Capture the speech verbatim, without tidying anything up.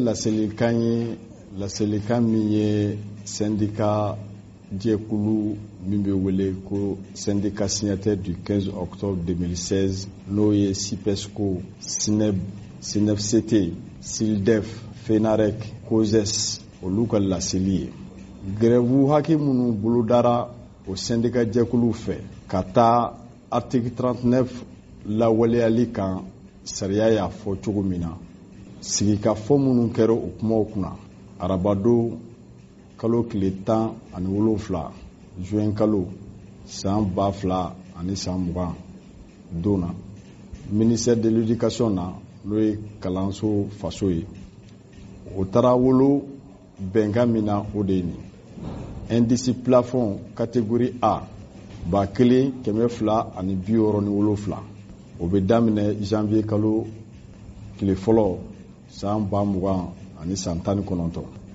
laselikan ye laselikan min ye syndicat jɛkulu min bɛ wele ko syndicat signataire du quinze octobre deux mille seize n'o ye sipesco, sineb, sinefct, sildef, fenarec, coses olu ka laseli ye. grève hakɛ minnu bolodara o syndicat jɛkulu fɛ ka taa article trente-neuf lawaleyali kan sariya y'a fɔ cogo min na, sigikafɔ minnu kɛra o kumaw kunna arabadon kalo tile tan ani wolonfila juin kalo san ba fila ani san mugan don na ministère de l'éducation na n'o ye kalanso faso ye o taara wolo bɛnkan min na o de ye nin indice plafond catégorie A ba kelen kɛmɛ fila ani bi wɔɔrɔ ni wolonfila o bɛ daminɛ janvier kalo tile fɔlɔ san ba mugan ani san tan ni kɔnɔntɔn